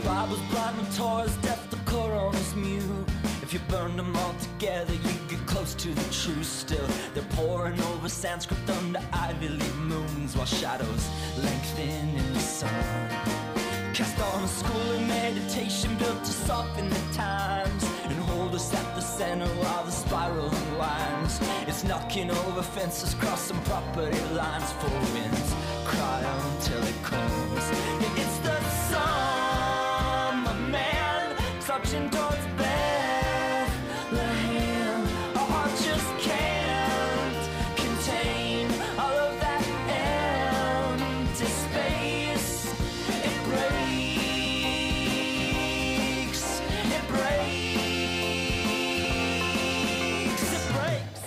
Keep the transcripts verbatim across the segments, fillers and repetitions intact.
Bible's blind and Torah's deaf, the Koran's mute. If you burned them all together, you get close to the truth. Still, they're poring over Sanskrit under Ivy League moons, while shadows lengthen in the sun. Cast on a school of meditation built to soften the times and hold us at the center while the spiral unwinds. It's knocking over fences, crossing property lines. Four winds cry until it comes. It's the summer man marching towards Bethlehem. Our heart just can't contain all of that empty space. It breaks, it breaks, it breaks.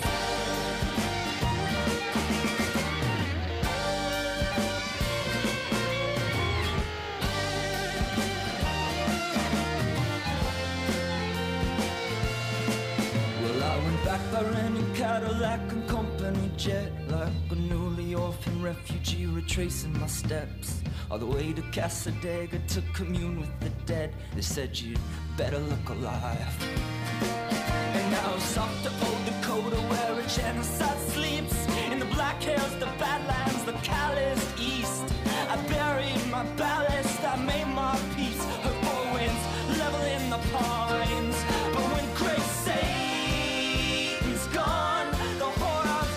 Back by renting Cadillac and company jet, like a newly orphaned refugee retracing my steps all the way to Cassadaga to commune with the dead. They said you'd better look alive. And now South Dakota, where a genocide sleeps, in the Black Hills, the Badlands, the calloused East. I buried my ballast, I made my peace. Her four winds level in the pines. But when grace Satan's gone, the whore of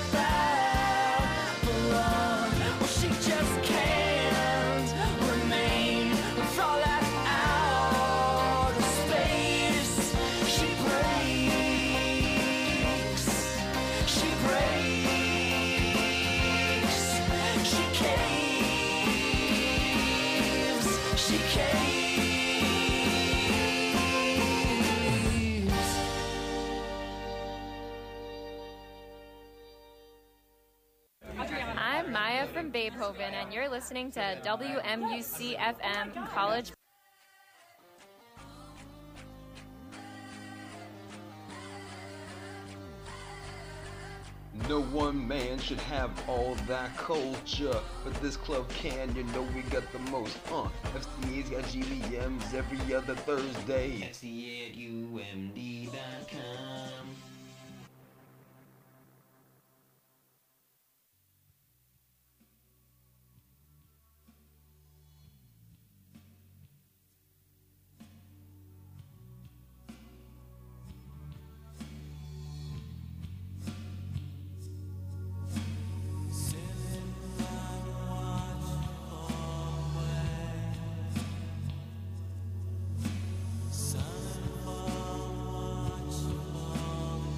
Babylon, well, she just can't remain with all that outer space. She breaks, she breaks, she caves, she caves. I'm Maya from Beethoven, and you're listening to W M U C F M College. No one man should have all that culture, but this club can, you know we got the most. Uh, F C A's got G V Ms every other Thursday. F C A at U M D dot com. Sun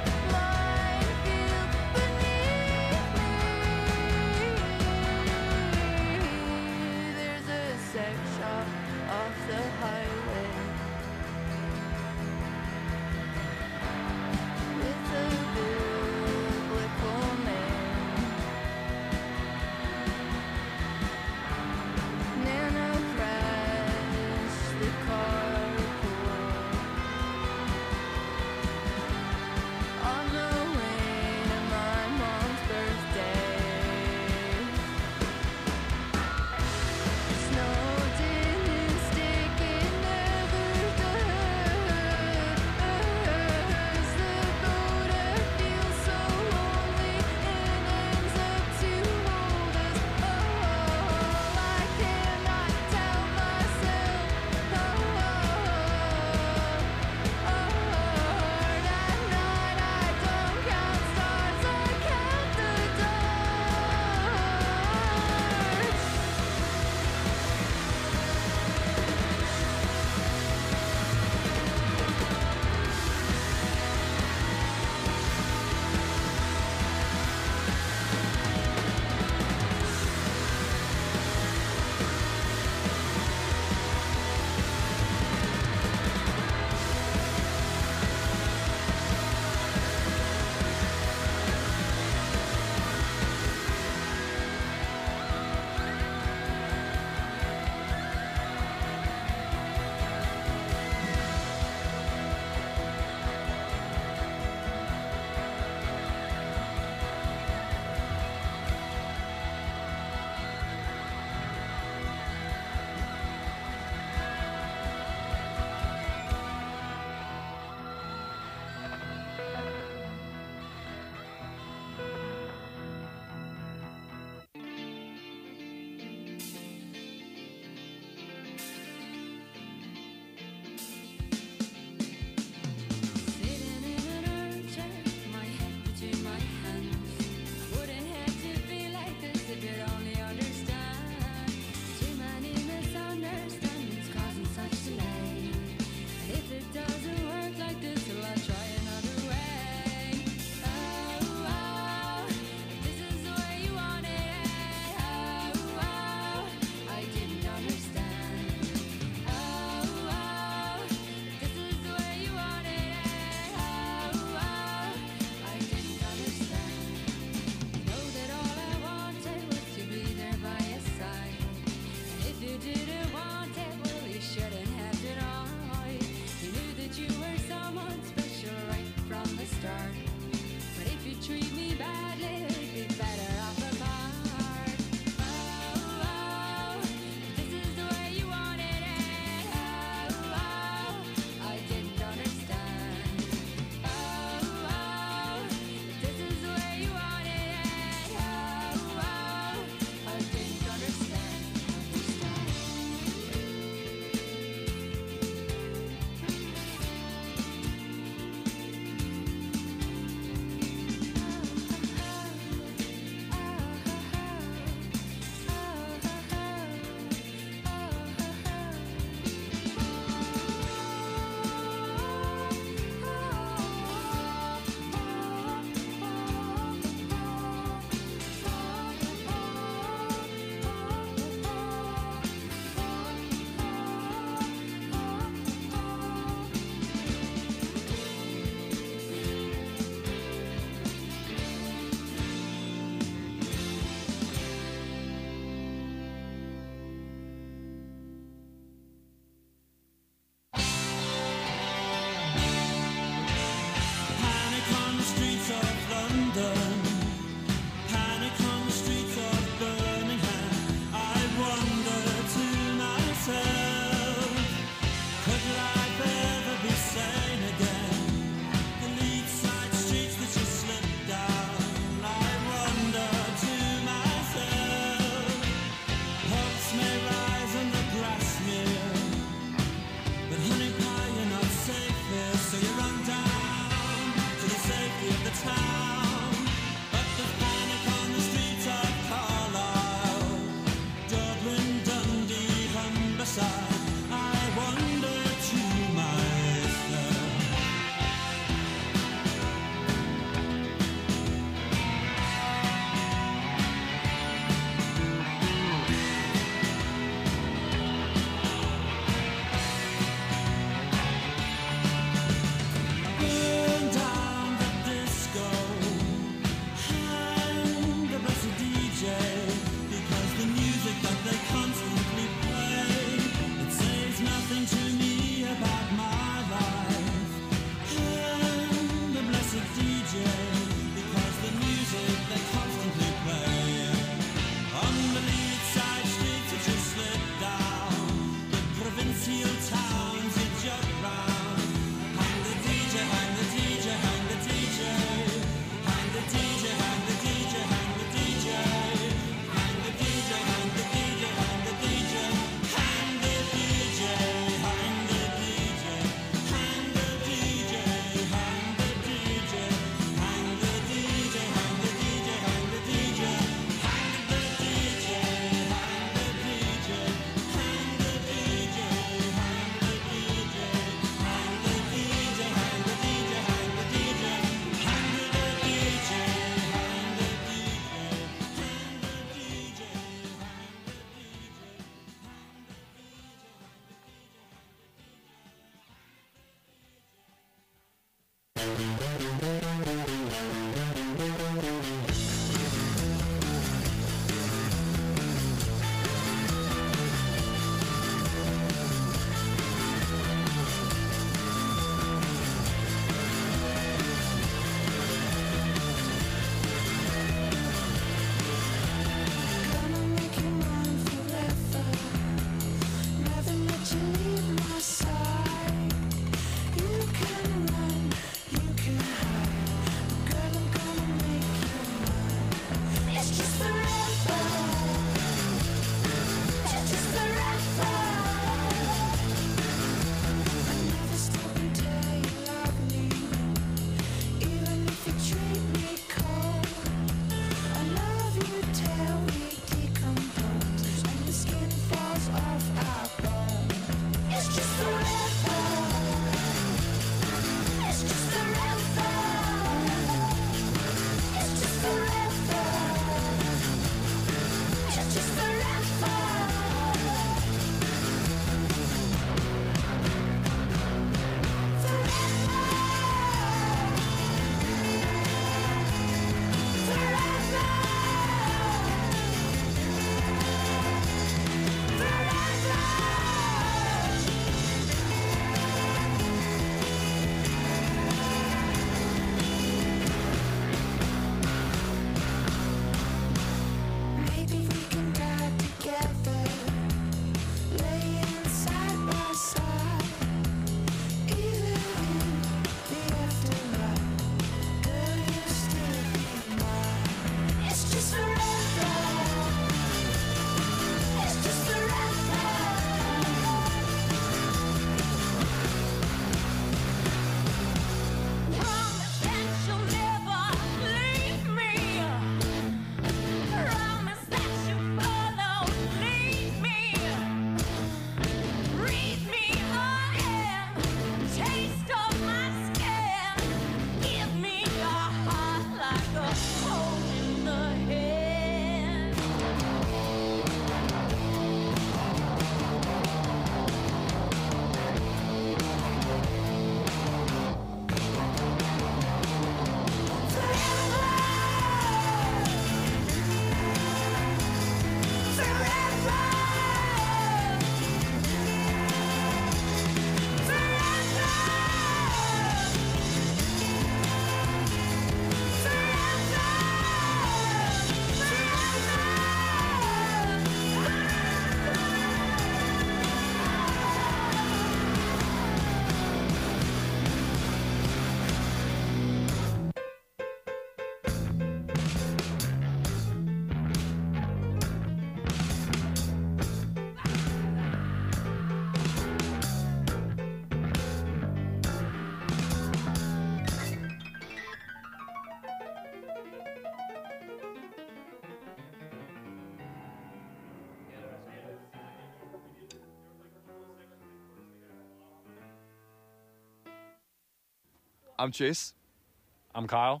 I'm Chase. I'm Kyle.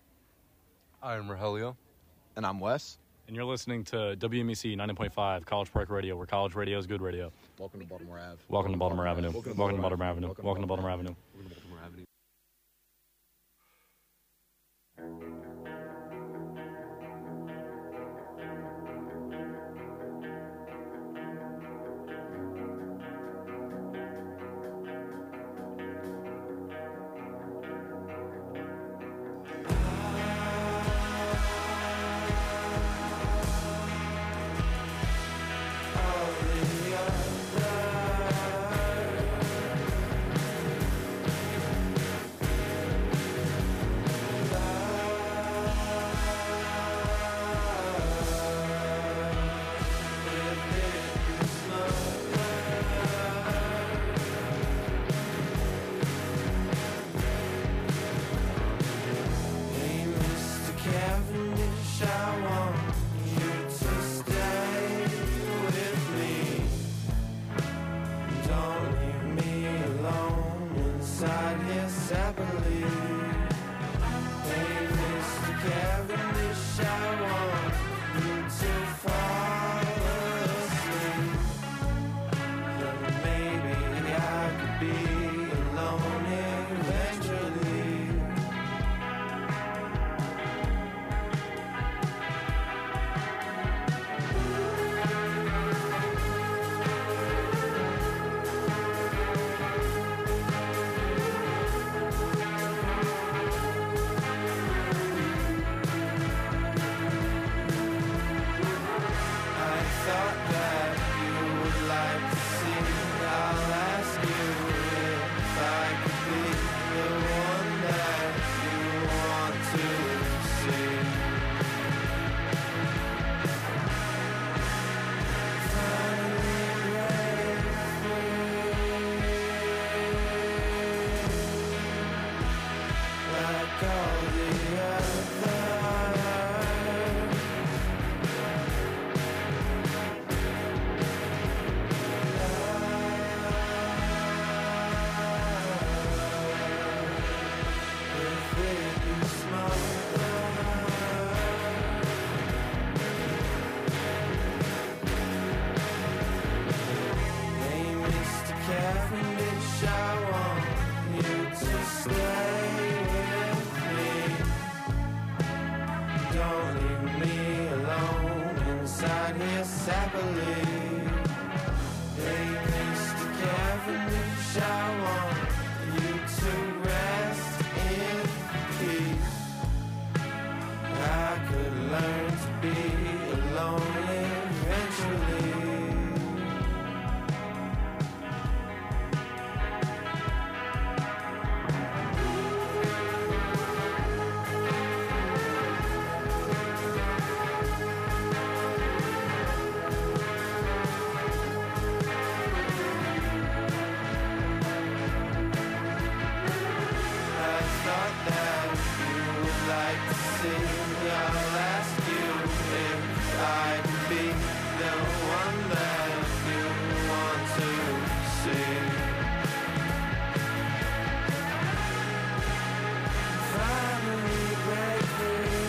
I'm Rogelio. And I'm Wes. And you're listening to W M E C ninety point five College Park Radio, where college radio is good radio. Welcome to Baltimore Ave. Welcome to Baltimore Avenue. Welcome to Baltimore Avenue. Welcome to Baltimore Avenue. Finally break free.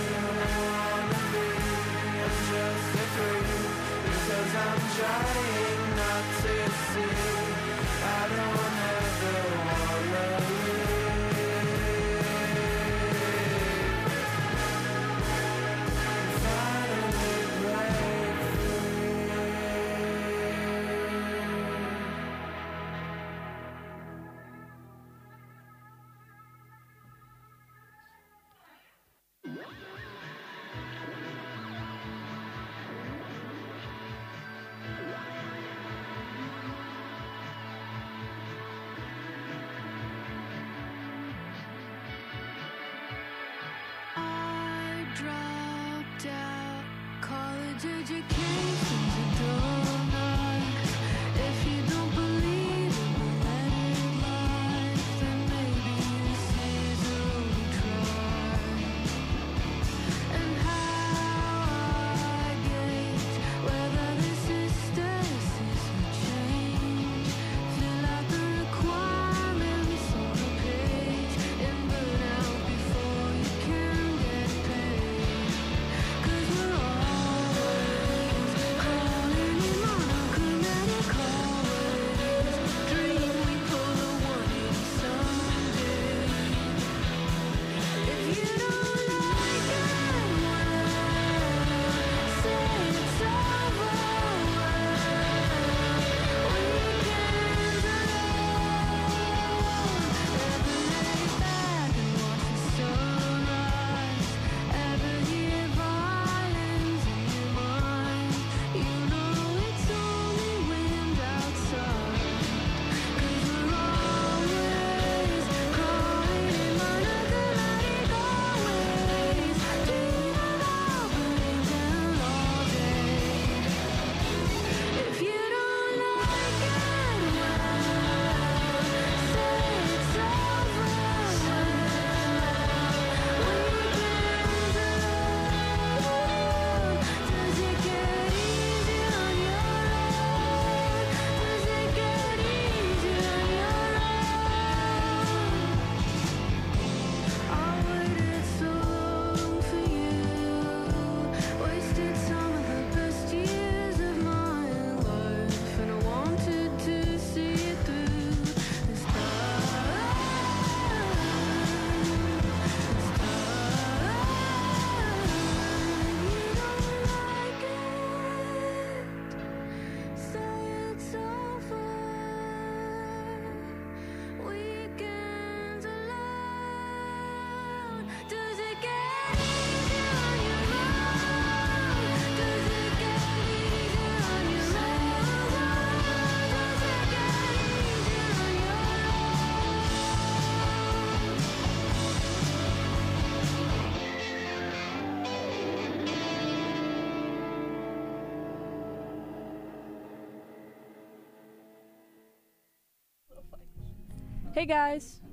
Hey guys,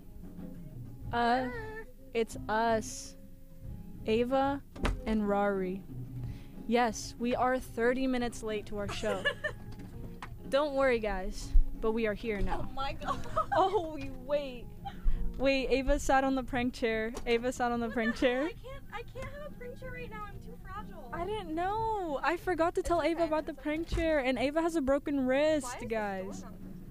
uh, it's us, Ava and Rari. Yes, we are thirty minutes late to our show. Don't worry guys, but we are here now. Oh my god. Oh, wait. Wait, Ava sat on the prank chair. Ava sat on the prank chair. I can't, I can't have a prank chair right now, I'm too fragile. I didn't know. I forgot to tell Ava about the prank chair, and Ava has a broken wrist, guys.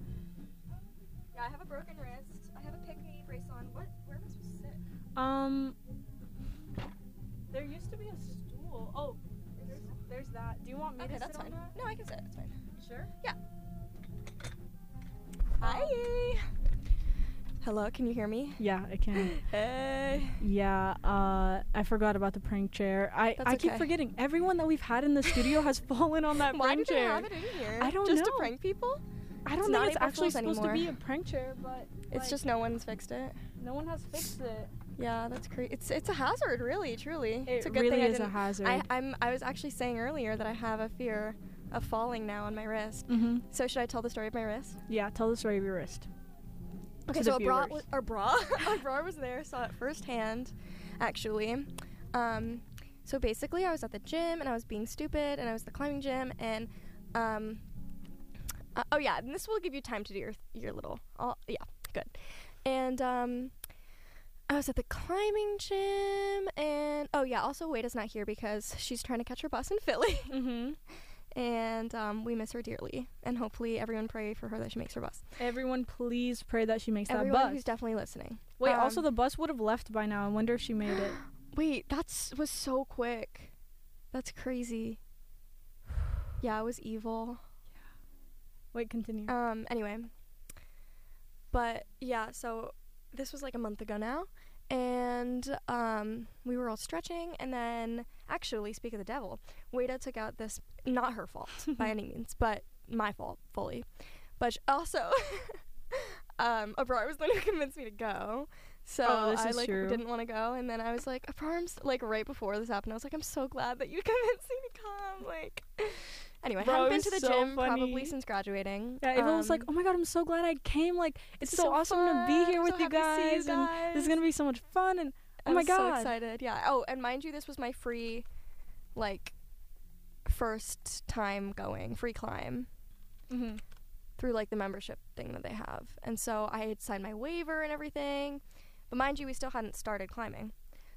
Yeah, I have a broken wrist. I have a pick-me brace on. What? Where am I supposed to sit? Um, there used to be a stool. Oh, there's, there's that. Do you want me okay, to that's sit fine. on that? No, I can sit. It's fine. You sure? Yeah. Hi. Hello, can you hear me? Yeah, I can. Hey. Yeah, uh, I forgot about the prank chair. I, That's I keep okay. forgetting. Everyone that we've had in the studio has fallen on that Why prank did chair. they have it in here? I don't just know. Just to prank people? I don't it's think not it's April actually Fool's supposed anymore. to be a prank chair, but It's like, just no one's fixed it. no one has fixed it. Yeah, that's crazy. It's it's a hazard, really, truly. It it's a good really thing I is a didn't- hazard. I, I'm I was actually saying earlier that I have a fear of falling now on my wrist. Mm-hmm. So should I tell the story of my wrist? Yeah, tell the story of your wrist. Okay, To so the a bra, viewers. was, our bra, our bra was there, saw it firsthand, actually. Um, so basically, I was at the gym and I was being stupid, and I was at the climbing gym, and um, uh, oh yeah, and this will give you time to do your your little, uh, yeah, good. And um, I was at the climbing gym, and oh yeah, also Wada's not here because she's trying to catch her bus in Philly. Mm-hmm. And um, we miss her dearly, and hopefully everyone pray for her that she makes her bus. Everyone, please pray that she makes Everyone that bus. who's definitely listening. Wait, Um, also the bus would have left by now. I wonder if she made it. Wait, that's was so quick. That's crazy. Yeah, it was evil. Wait, continue. Um, anyway. But yeah, so this was like a month ago now, and um, we were all stretching, and then actually, speak of the devil, Wada took out this, not her fault by any means, but my fault fully. But also, um, Abrar was the one who convinced me to go. So Oh, this I is like true. didn't want to go, and then I was like, Prams, like right before this happened, I was like, I'm so glad that you convinced me to come. Like, anyway, Bro, haven't it been was to the so gym funny. probably since graduating. Yeah, everyone was like, Um, "Oh my god, I'm so glad I came! Like, it's this is so, awesome to be fun. here I'm with so you happy to see you guys, and this is guys." gonna be so much fun." And oh I my was god, so excited. Yeah. Oh, and mind you, this was my free, like, first time going free climb. Mm-hmm. Through like the membership thing that they have. And so I had signed my waiver and everything. But mind you, we still hadn't started climbing.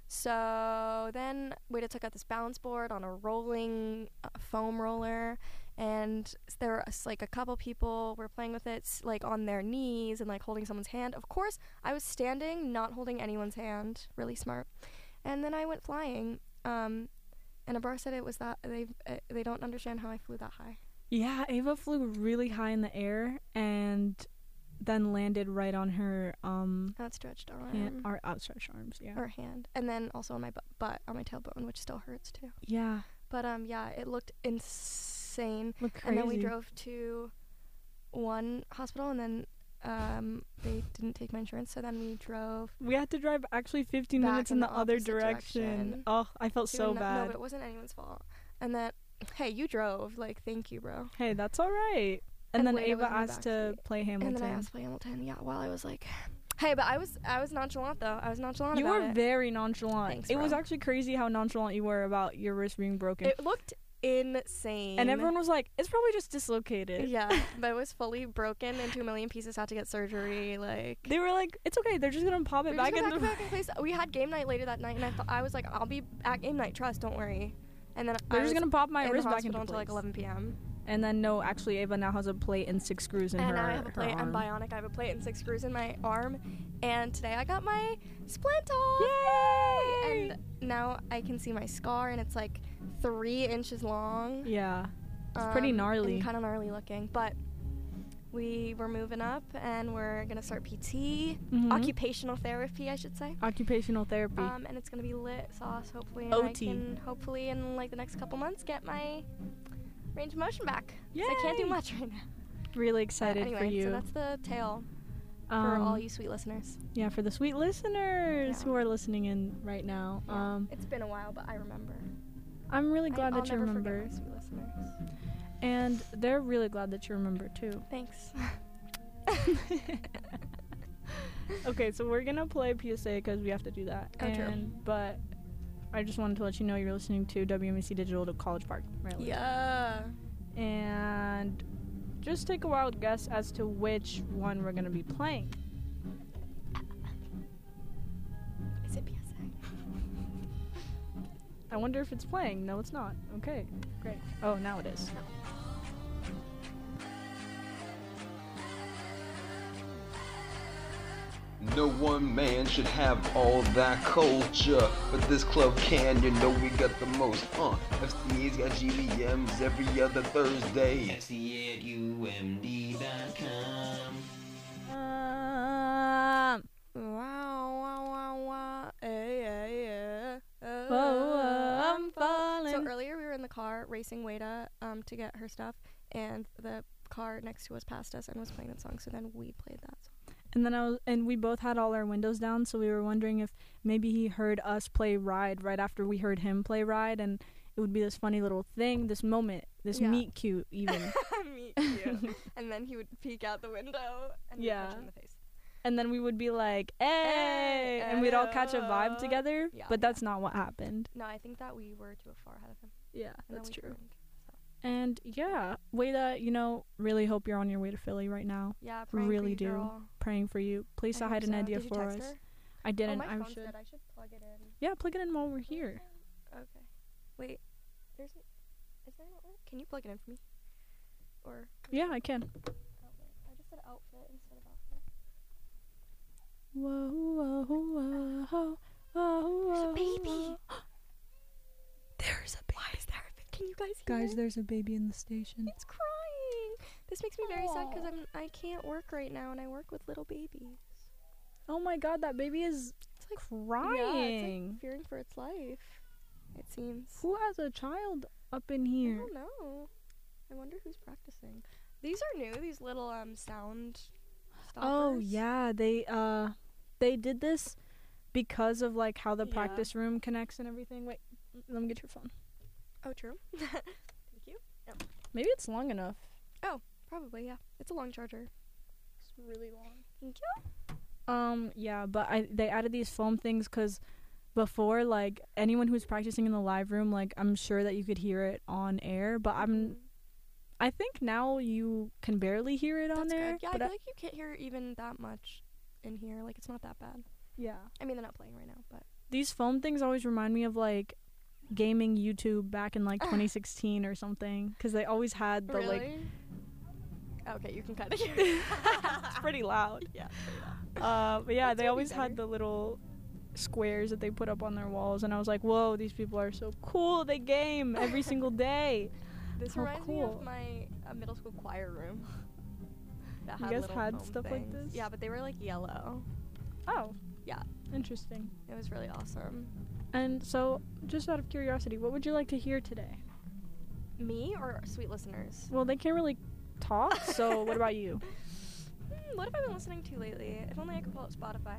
So then Wada took out this balance board on a rolling uh, foam roller, and there were s- like a couple people were playing with it s- like on their knees and like holding someone's hand. Of course, I was standing, not holding anyone's hand. Really smart. And then I went flying. Um, and Abrar said it was that they uh, they don't understand how I flew that high. Yeah, Ava flew really high in the air and then landed right on her um Outstretched arm. hand, our outstretched arms. Yeah. Or hand, and then also on my bu- butt, on my tailbone, which still hurts too. Yeah. But um, yeah, it looked insane. Looked crazy. And then we drove to one hospital, and then um, they didn't take my insurance, so then we drove. We had to drive actually fifteen Back minutes in in the the, other opposite direction. direction. Oh, I felt to so ano- bad. No, but it wasn't anyone's fault. And then, hey, you drove. Like, thank you, bro. Hey, that's all right. And, And then Wada Ava was in the asked to backseat. play Hamilton. And then I asked to play Hamilton. Yeah, while I was like, hey, but I was I was nonchalant though. I was nonchalant You about were it. very nonchalant. Thanks, it was bro. actually crazy how nonchalant you were about your wrist being broken. It looked insane. And everyone was like, it's probably just dislocated. Yeah, but it was fully broken into a million pieces. Had to get surgery. Like They were like, it's okay. They're just going to pop it we back just in got the... back, back in place. We had game night later that night, and I thought I was like, I'll be at game night. Trust, don't worry. And then They're I just was going to pop my in wrist the back into hospital until place. like eleven p.m. And then, no, actually, Ava now has a plate and six screws in and her now I have a her plate. I'm arm. bionic. I have a plate and six screws in my arm. And today I got my splint off. Yay! And now I can see my scar, and it's like three inches long. Yeah. It's pretty gnarly. Kind of gnarly looking, but we were moving up, and we're gonna start P T, Mhm. occupational therapy, I should say. Occupational therapy. Um, and it's gonna be lit sauce, hopefully. And O I T. can hopefully in like the next couple months get my range of motion back. 'Cause I can't do Yay! much right now. Really But excited anyway, for you. so that's the tale for Um, all you sweet listeners. Yeah, for the sweet listeners Yeah. who are listening in right now. Yeah. Um, It's been a while, but I remember. I'm really glad I, I'll that you never remember. forget my sweet listeners. And they're really glad that you remember too. Thanks. Okay, so we're gonna play P S A because we have to do that. Oh, true. and but I just wanted to let you know you're listening to W M A C Digital to College Park, right? Yeah. And just take a wild guess as to which one we're gonna be playing. Is it P S A? I wonder if it's playing. No, it's not. Okay, great. Oh, now it is. No one man should have all that culture, but this club can, you know we got the most, uh. F C A's got G V Ms every other Thursday. F C at U M D dot com. Um. Wow, wow, wow, wow. Hey, hey, yeah. Oh, Whoa, I'm falling. So earlier we were in the car racing Wada um, to get her stuff, and the car next to us passed us and was playing that song, so then we played that song. And then I was, and we both had all our windows down, so we were wondering if maybe he heard us play Ride right after we heard him play Ride, and it would be this funny little thing, this moment, this Yeah. meet cute even. Me too. And then he would peek out the window and we'd Yeah. punch him in the face. And then we would be like, hey, and we'd all catch a vibe Ayo. together, Yeah, but yeah. that's not what happened. No, I think that we were too far ahead of him. Yeah, And that's then we true. turned, so. And yeah, Wada, you know, really hope you're on your way to Philly right now. Yeah, praying for Really you, do. girl. Praying for you. Please I say hi hope to so. Nadia Did you for text us. her? I didn't. Oh, my I phone's should. dead. I should plug it in. Yeah, plug it in while we're here. Okay. Wait. There's an, is there an outlet? Can you plug it in for me? Or Yeah, I can. outlet? I just said outfit instead of outfit. Whoa, whoa, whoa, whoa, whoa, There's a whoa, baby. whoa. There's a baby. Why is there a baby? Can you guys hear Guys, it? there's a baby in the station. It's crying. This makes me very sad because I'm I can't work right now and I work with little babies. Oh my god, that baby is It's like crying. Yeah, it's like fearing for its life. It seems. Who has a child up in I here? don't know. I wonder who's practicing. These are new. These little um sound stoppers. Oh yeah, they uh they did this because of like how the Yeah. practice room connects and everything. Wait, let me get your phone. Oh, true. Thank you. Yep. Maybe it's long enough. Probably, yeah. It's a long charger. It's really long. Thank you. Um, yeah, but I they added these foam things because before, like, anyone who's practicing in the live room, like, I'm sure that you could hear it on air, but I'm, I think now you can barely hear it on That's air. good. Yeah, I but feel like you can't hear even that much in here. Like, it's not that bad. yeah. I mean, they're not playing right now, but These foam things always remind me of, like, gaming YouTube back in, like, twenty sixteen or something, because they always had the, like, really. Okay, you can kind of hear it. it's pretty loud. Yeah. Uh, but yeah, That's they gonna be always had better. the little squares that they put up on their walls, and I was like, whoa, these people are so cool. They game every single day. This How reminds me cool. of my uh, middle school choir room. That You had guys little had foam stuff like things. this? Yeah, but they were like yellow. Oh. Yeah. Interesting. It was really awesome. And so, just out of curiosity, what would you like to hear today? Me or sweet listeners? Well, they can't really talk, so what about you? Hmm, what have I been listening to lately? If only I could pull up Spotify.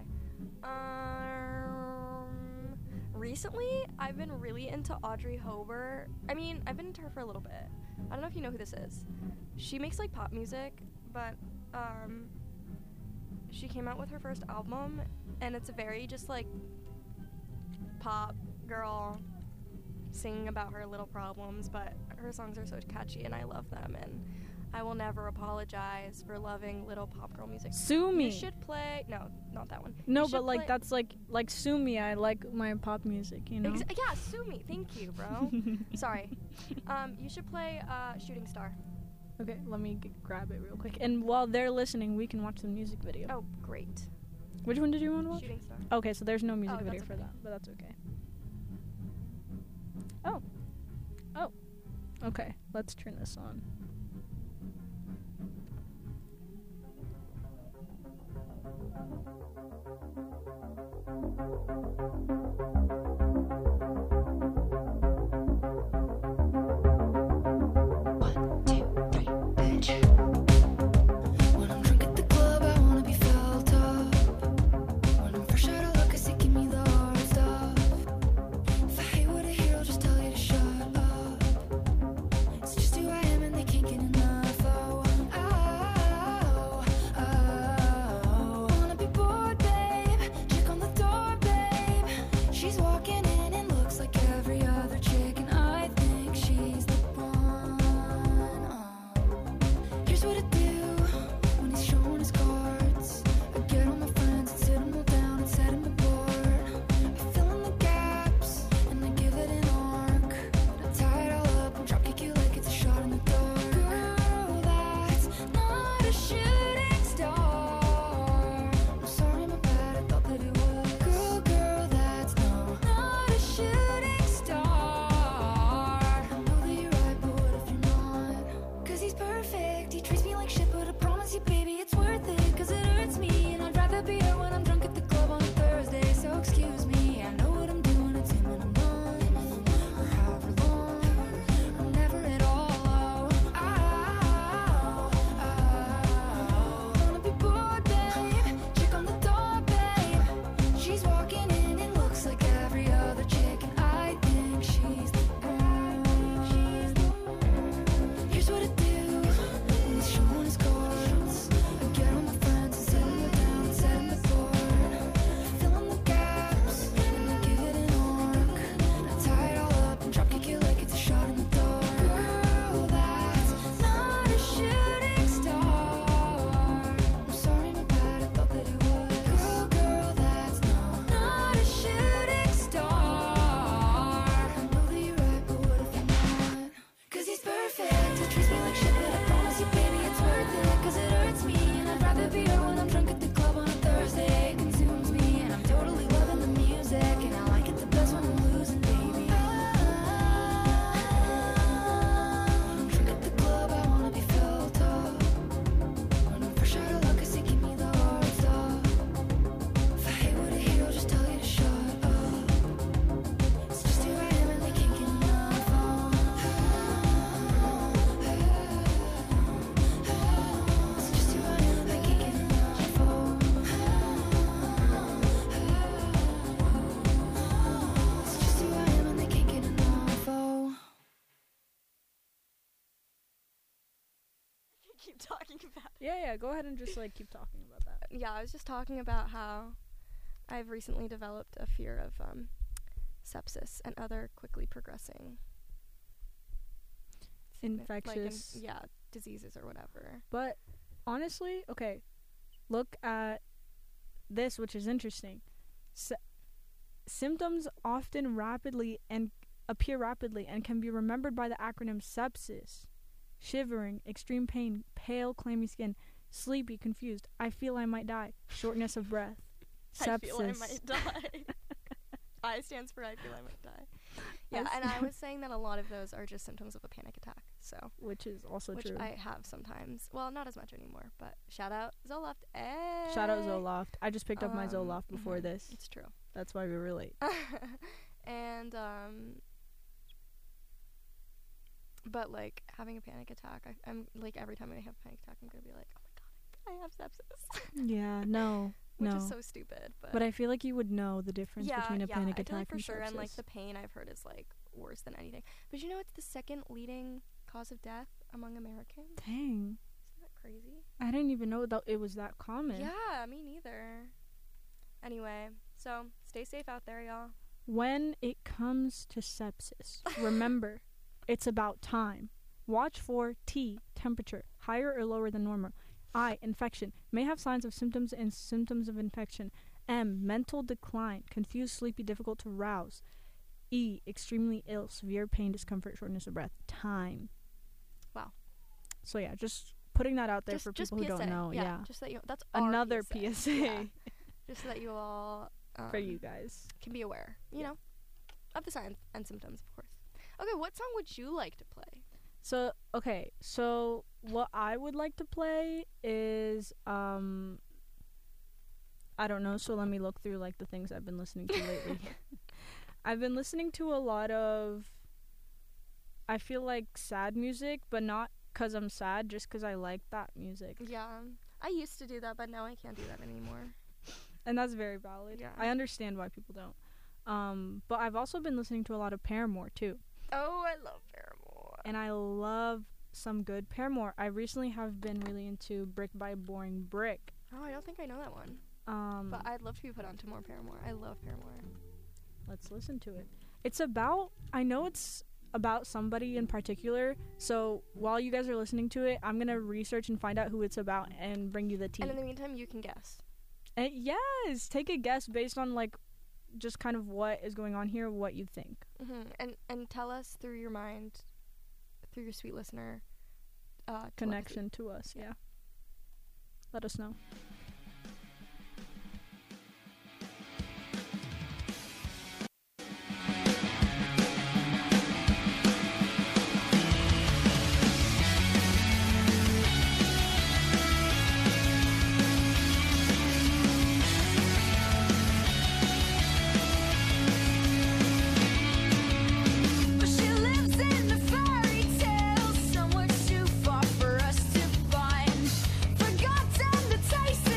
Um, recently, I've been really into Audrey Hobart. I mean, I've been into her for a little bit. I don't know if you know who this is. She makes like pop music, but um, she came out with her first album, and it's a very just like pop girl singing about her little problems, but her songs are so catchy and I love them, and I will never apologize for loving little pop girl music. Sue me. You should play no, not that one. No, You should but like play- that's like like sue me. I like my pop music, you know. Ex- yeah, sue me. Thank you, bro. Sorry. Um, you should play uh, Shooting Star. Okay, let me g- grab it real quick. And while they're listening, we can watch the music video. Oh, great. Which one did you want to watch? Shooting Star. Okay, so there's no music Oh, video that's for okay. that, but that's okay. Oh. Oh. Okay, let's turn this on. When I'm drunk at the club, I wanna be felt up. When I'm fresh out of luck, 'cause it give me the hard stuff. If I hate what I hear, I'll just tell you to shut up. It's just who I am and they can't get enough. Oh, oh, oh. Wanna be bored, babe? Check on the door, babe. She's walking in and looks like every other keep talking about it. Yeah, yeah. Go ahead and just like keep talking about that. Yeah, I was just talking about how I've recently developed a fear of um, sepsis and other quickly progressing Infectious. Like in, yeah, diseases or whatever. But honestly, okay, look at this, which is interesting. S- symptoms often rapidly and appear rapidly and can be remembered by the acronym sepsis. Shivering, extreme pain, pale, clammy skin, sleepy, confused, I feel I might die, shortness of breath. Sepsis. I feel I might die. I stands for I feel I might die. Yeah, and I was saying that a lot of those are just symptoms of a panic attack. So, which is also which true. I have sometimes. Well, not as much anymore, but shout out Zoloft. Hey. Shout out Zoloft. I just picked up um, my Zoloft before mm-hmm. this. It's true. That's why we were late. And um but like having a panic attack, I, I'm like every time I have a panic attack, I'm gonna be like, oh my god, I have sepsis. Yeah, no, Which no. is so stupid, but but I feel like you would know the difference yeah, between a yeah, panic I feel attack like for and sure, sepsis. and like the pain I've heard is like worse than anything. But you know, it's the second leading cause of death among Americans. Dang, isn't that crazy? I didn't even know that it was that common. Yeah, me neither. Anyway, so stay safe out there, y'all. When it comes to sepsis, remember, it's about time. Watch for T, temperature, higher or lower than normal. I, infection, may have signs of symptoms and symptoms of infection. M, mental decline, confused, sleepy, difficult to rouse. E, extremely ill, severe pain, discomfort, shortness of breath. Time. Wow. So yeah, just putting that out there just, for just people P S A. who don't know. Yeah, Yeah. just that you. That's our another P S A. P S A. Yeah. Just so that you all um, for you guys can be aware, you yeah. know, of the signs and symptoms, of course. Okay, what song would you like to play? So okay, so what I would like to play is um I don't know, so let me look through like the things I've been listening to lately. I've been listening to a lot of, I feel like sad music, but not cuz I'm sad, just cuz I like that music. Yeah. I used to do that, but now I can't do that anymore. And that's very valid. Yeah. I understand why people don't. Um but I've also been listening to a lot of Paramore too. Oh, I love Paramore. And I love some good Paramore. I recently have been really into Brick by Boring Brick. Oh, I don't think I know that one. Um, but I'd love to be put onto more Paramore. I love Paramore. Let's listen to it. It's about, I know it's about somebody in particular, so while you guys are listening to it, I'm going to research and find out who it's about and bring you the tea. And in the meantime, you can guess. And yes, take a guess based on like just kind of what is going on here, what you think. Mm-hmm. And and tell us through your mind, through your sweet listener uh, connection to us. Yeah. yeah. Let us know. Somewhere too far for us to find. Forgotten the taste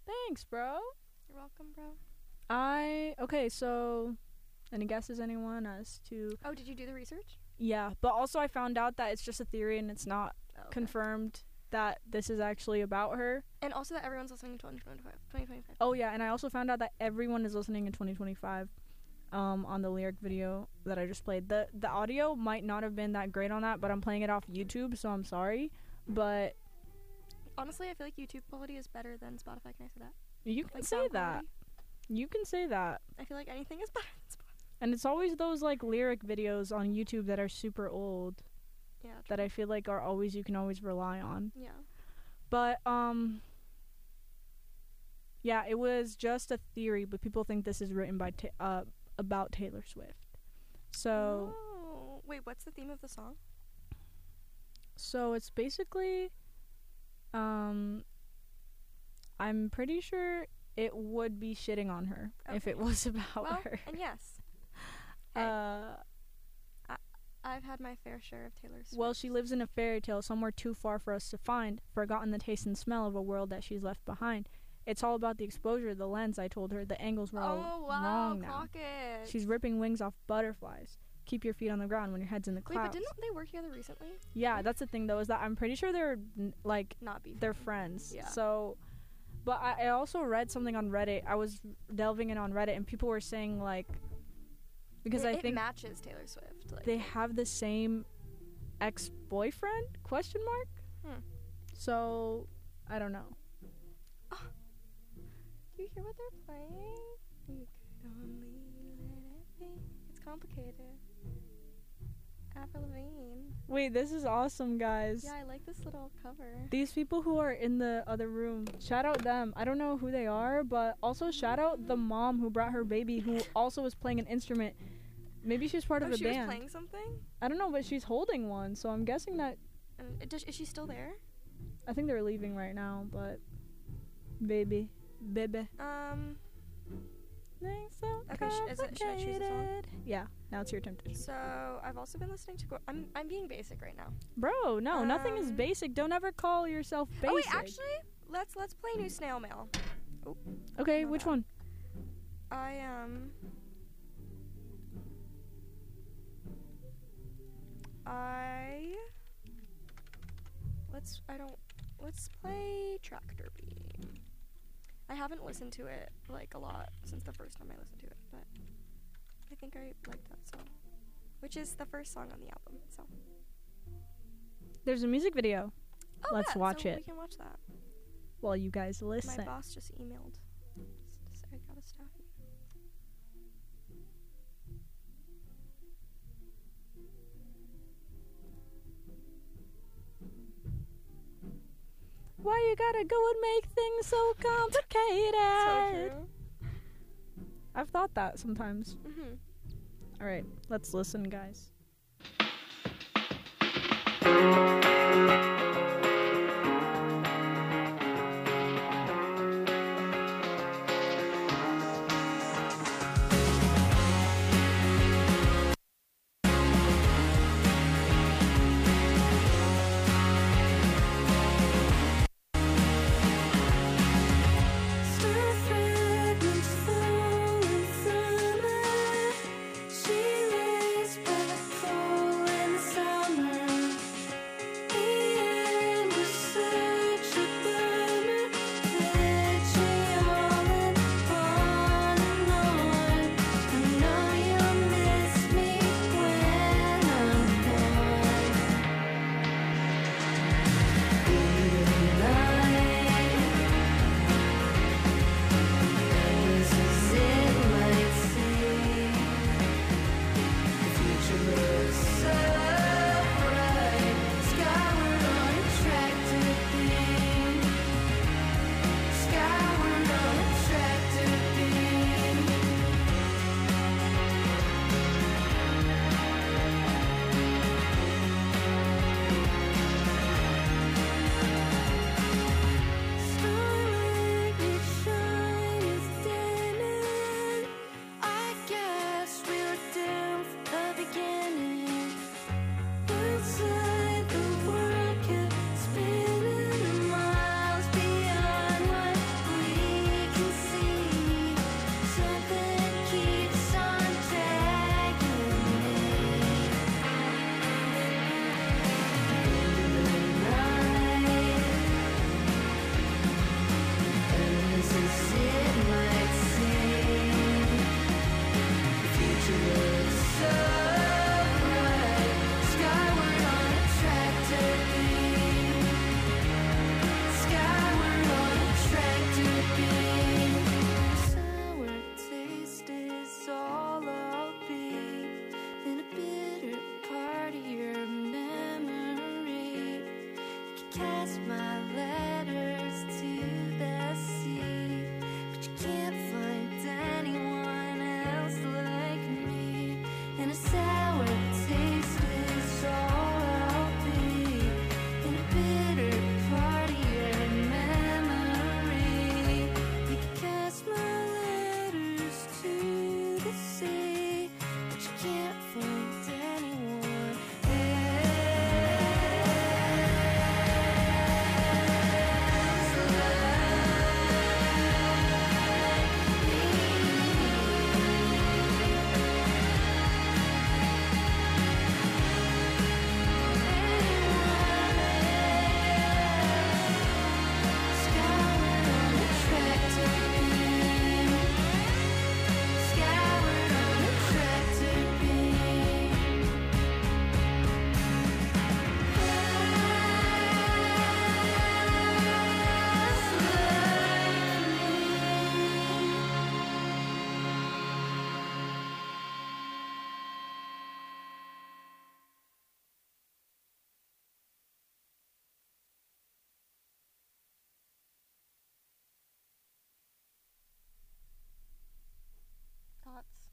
Thanks, bro. You're welcome, bro. I okay. So, any guesses, anyone, as to? Oh, did you do the research? Yeah, but also I found out that it's just a theory and it's not Oh, okay. confirmed that this is actually about her. And also that everyone's listening in twenty twenty-five. twenty twenty-five. Oh yeah, and I also found out that everyone is listening in twenty twenty-five. Um, on the lyric video that I just played. The the audio might not have been that great on that, but I'm playing it off YouTube, so I'm sorry. But Honestly, I feel like YouTube quality is better than Spotify. Can I say that? you can Like say sound that. quality. You can say that. I feel like anything is better than Spotify. And it's always those like lyric videos on YouTube that are super old Yeah. that I feel like are always you can always rely on. Yeah. But um yeah, it was just a theory, but people think this is written by ta- uh about Taylor Swift. So Oh. Wait, what's the theme of the song? so it's basically um I'm pretty sure it would be shitting on her if Okay. it was about Well, her. and yes. Hey, Uh I've had my fair share of Taylor Swift. Well, she lives in a fairy tale somewhere too far for us to find, forgotten the taste and smell of a world that she's left behind. It's all about the exposure, the lens, I told her. The angles were all Oh, wow. wrong now. Clock it. She's ripping wings off butterflies. Keep your feet on the ground when your head's in the Wait, clouds. but didn't they work together recently? Yeah, that's the thing, though, is that I'm pretty sure they're, n- like, Not be they're friends. Yeah. So, but I, I also read something on Reddit. I was delving in on Reddit, and people were saying, like, because it, I it think matches Taylor Swift. Like, they have the same ex-boyfriend, question mark? Hmm. So, I don't know. Do you hear what they're playing? You could only let it be. It's complicated. Avril Lavigne. Wait, this is awesome, guys. Yeah, I like this little cover. These people who are in the other room, shout out them. I don't know who they are, but also shout out the mom who brought her baby, who also was playing an instrument. Maybe she's part oh, of a she band. was playing something? I don't know, but she's holding one, so I'm guessing that. And does, is she still there? I think they're leaving right now, but baby, baby. Um. Things so Okay, sh- is it, should I choose a song? complicated. Yeah, now it's your turn to choose. So I've also been listening to. Go- I'm I'm being basic right now. Bro, no, nothing is Um, basic. Don't ever call yourself basic. Oh wait, actually, let's let's play new snail mail. Oh. Okay, my which bad. one? I um. I. Let's. I don't. Let's play Tractor Beam. I haven't listened to it like a lot since the first time I listened to it, but I think I like that song, which is the first song on the album. So. There's a music video. Oh, Let's yeah, watch so it We can watch that. while you guys listen. My boss just emailed. Just to say I got a staff email. Why you gotta go and make things so complicated? So true. I've thought that sometimes. Mhm. All right, let's listen, guys. Star fragments falling from her. She lays back cast my letters to the sea, but you can't find anyone else like me. And a sour taste is all I'll be, in a bitter party of memory. You cast my letters to the sea, but you can't find anyone else Scoured on a tractor beam, scoured on a tractor beam. Thoughts?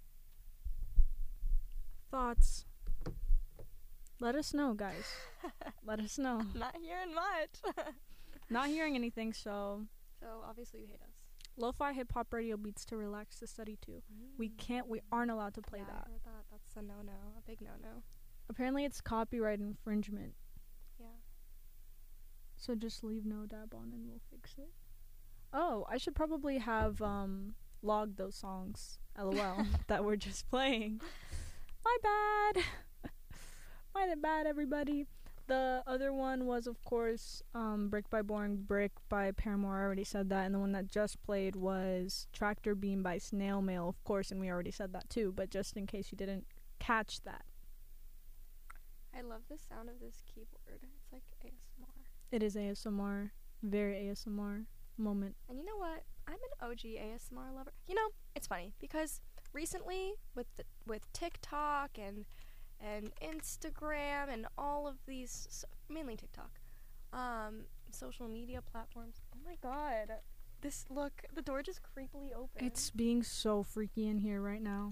Thoughts. Let us know, guys. Let us know. Not hearing much. Not hearing anything, so So obviously you hate us. lo-fi hip hop radio beats to relax the study to. We can't. We aren't allowed to play yeah, that. I heard that. That's a no-no. A big no-no. Apparently, it's copyright infringement. Yeah. So just leave no dab on and we'll fix it. Oh, I should probably have um logged those songs. LOL that we're just playing. My bad. My bad, everybody. The other one was, of course, um, Brick by Boring Brick by Paramore. I already said that. And the one that just played was Tractor Beam by Snail Mail, of course. And we already said that too. But just in case you didn't catch that. I love the sound of this keyboard. It's like A S M R. It is A S M R. Very A S M R moment. And you know what? I'm an O G A S M R lover. You know, it's funny because recently with the, with TikTok and and Instagram and all of these, so, mainly TikTok, um, social media platforms. Oh my god. This, look, the door just creepily opened. It's being so freaky in here right now.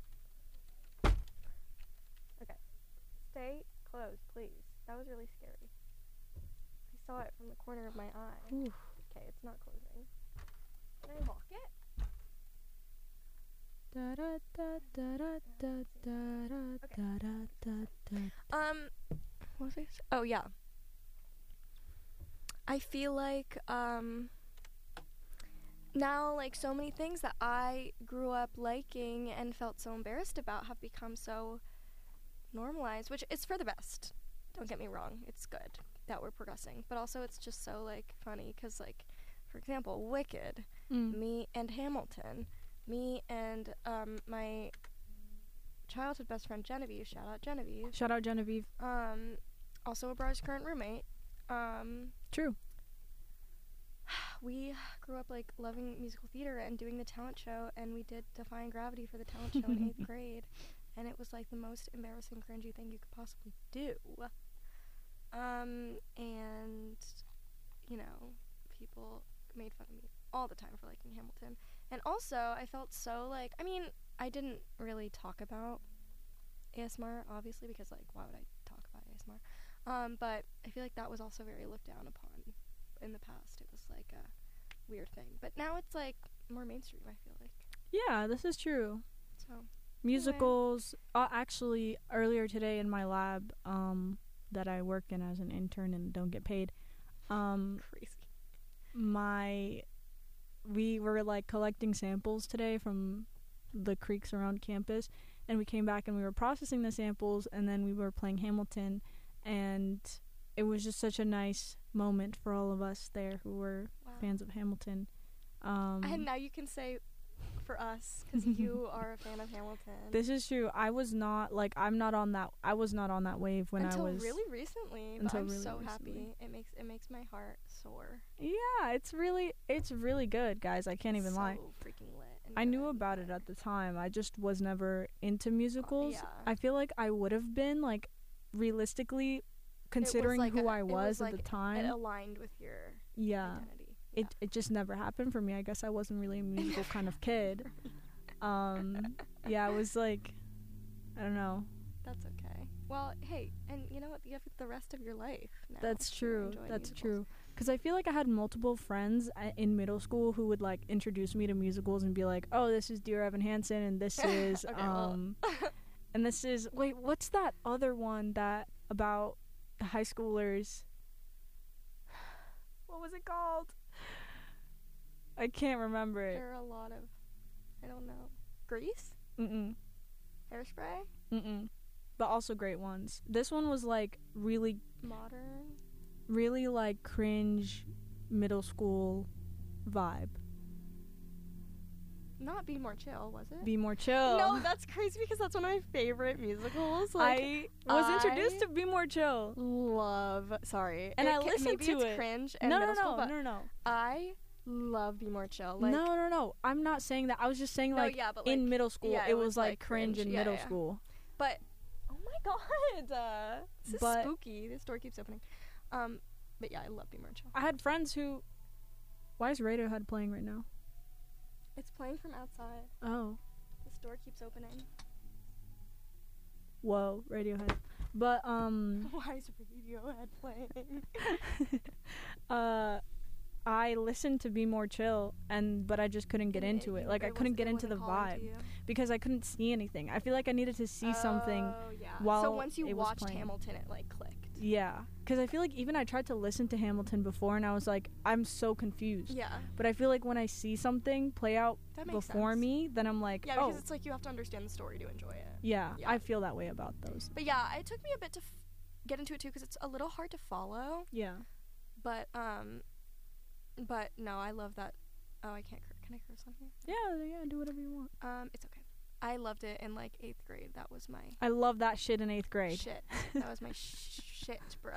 Okay. Stay closed, please. That was really scary. I saw it from the corner of my eye. Oof. Okay, it's not closing. Can I lock it? Da da da da da da da da da da da. Um, what was I s- Oh, yeah. I feel like, um, now, like, so many things that I grew up liking and felt so embarrassed about have become so normalized, which is for the best. Don't get me wrong. It's good that we're progressing. But also, it's just so, like, funny because, like, for example, Wicked, Mm. me and Hamilton, me and um, my childhood best friend Genevieve, shout out Genevieve, Shout out Genevieve. um, also Abrar's current roommate, um, True. we grew up like loving musical theater and doing the talent show, and we did Defying Gravity for the talent show in eighth grade, and it was like the most embarrassing, cringy thing you could possibly do. Um, and you know, people made fun of me all the time for liking Hamilton. And also, I felt so like, I mean, I didn't really talk about A S M R, obviously, because, like, why would I talk about A S M R? Um, but I feel like that was also very looked down upon in the past. It was, like, a weird thing. But now it's, like, more mainstream, I feel like. Yeah, this is true. So, Musicals. Uh, actually, earlier today in my lab, um, that I work in as an intern and don't get paid, um, crazy. my we were like collecting samples today from the creeks around campus, and we came back and we were processing the samples, and then we were playing Hamilton, and it was just such a nice moment for all of us there who were Wow. fans of Hamilton. Um, And now you can say for us, because you are a fan of Hamilton. This is true. I was not like I'm not on that. I was not on that wave when until I was really recently. But until I'm really so recently. happy. It makes it makes my heart soar. Yeah, it's really it's really good, guys. I can't even so lie. freaking lit. and I knew good. about it at the time. I just was never into musicals. yeah. I feel like I would have been like realistically considering like who a- I it was, like at the It time. aligned with your Yeah. identity. It it just never happened for me. I guess I wasn't really a musical kind of kid. Um, yeah, I was like, I don't know. That's okay. Well, hey, and you know what? You have the rest of your life now. That's to true. enjoy That's musicals. true. Because I feel like I had multiple friends a- in middle school who would like introduce me to musicals and be like, "Oh, this is Dear Evan Hansen, and this is Okay, well- um, and this is wait, what's that other one that about the high schoolers? What was it called? I can't remember it. There are a lot of, I don't know, Grease, Mm-mm. Hairspray, Mm-mm. But also great ones. This one was like really, modern. really like cringe middle school vibe. Not Be More Chill, was it? Be More Chill. No, that's crazy because that's one of my favorite musicals. Like, I was introduced I to Be More Chill. love. Sorry, And It I ca- listened maybe to it's it. cringe and No, no, middle school, no, but no, no. I love Be More Chill. Like, no, no, no. I'm not saying that. I was just saying No, like, yeah, but, in like, middle school, yeah, it it was, was, like like, cringe, cringe. in Yeah, middle yeah. school. But oh my god, uh, this is But- spooky. This door keeps opening. Um, but yeah, I love Be More Chill. I had friends who. Why is Radiohead playing right now? It's playing from outside. Oh, This door keeps opening. whoa, Radiohead. But um, Why is Radiohead playing? uh, I listened to Be More Chill, and but I just couldn't get And into it- it. Like I it couldn't was- get it into the wasn't calling to vibe you. because I couldn't see anything. I feel like I needed to see something. Oh, yeah. while so once you it was watched playing. Hamilton, it like clicked. Yeah, because I feel like even I tried to listen to Hamilton before, and I was like, I'm so confused. Yeah. But I feel like when I see something play out That makes before sense. me, then I'm like, Yeah, oh, because it's like you have to understand the story to enjoy it. yeah, yeah. I feel that way about those. But yeah, it took me a bit to f- get into it too because it's a little hard to follow. Yeah. But um, but no, I love that. Oh, I can't. Cur- Can I curse on here? Yeah, yeah, do whatever you want. Um, it's okay. I loved it in like eighth grade. That was my I love that shit in eighth grade. shit. That was my sh- shit, bro.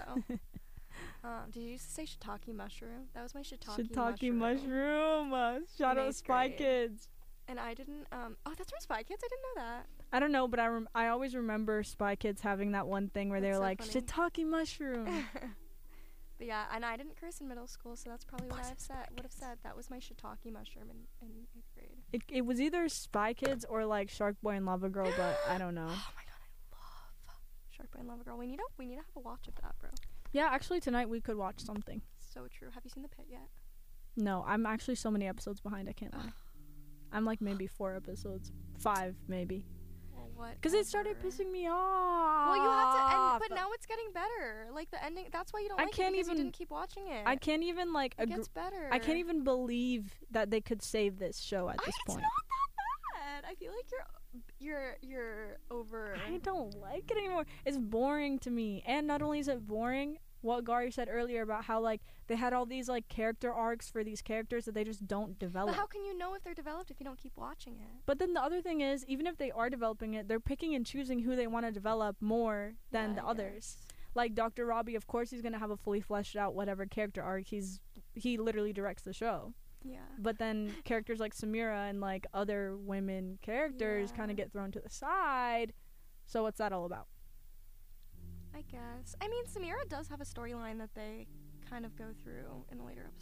Um, did you used to say shiitake mushroom? That was my shiitake, Shiitake mushroom. mushroom. Uh, shout In out eighth Spy grade. Kids. And I didn't. Um, oh, that's from Spy Kids. I didn't know that. I don't know, but I rem- I always remember Spy Kids having that one thing where they're That's so like funny. shiitake mushroom. But yeah, and I didn't curse in middle school, so that's probably what I've said. Would have said that was my shiitake mushroom in, in eighth grade. it it was either Spy Kids or like Shark Boy and Lava Girl, but I don't know. Oh my god, I love Shark Boy and Lava Girl. We need to we need to have a watch of that, bro. Yeah, actually tonight we could watch something. So true. Have you seen The Pit yet? No, I'm actually so many episodes behind. I can't lie. I'm like maybe four episodes, five maybe. Well, what? Because it started pissing me off. Well, you have to end, but now it's getting better. Like the ending. That's why you don't I like can't it because even- you didn't keep watching it. I can't even like. It Agr- gets better. I can't even believe that they could save this show at I- this it's point. not that bad. I feel like you're you're you're over. I don't like it anymore. It's boring to me. And not only is it boring, what Gary said earlier about how like they had all these like character arcs for these characters that they just don't develop. But how can you know if they're developed if you don't keep watching it? But then the other thing is, even if they are developing it, they're picking and choosing who they want to develop more than Yeah, the I others. Like Doctor Robbie, of course, he's gonna have a fully fleshed out whatever character arc. He's he literally directs the show. Yeah. But then characters like Samira and like other women characters Yeah. kind of get thrown to the side. So what's that all about? I guess. I mean, Samira does have a storyline that they kind of go through in the later